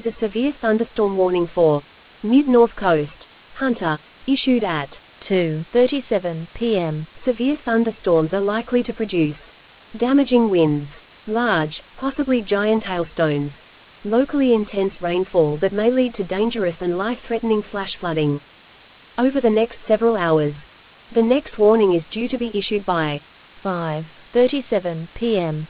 a severe thunderstorm warning for mid-north coast. Hunter. Issued at 2:37 p.m. Severe thunderstorms are likely to produce damaging winds, large, possibly giant hailstones, locally intense rainfall that may lead to dangerous and life-threatening flash flooding over the next several hours. The next warning is due to be issued by 5:37 p.m.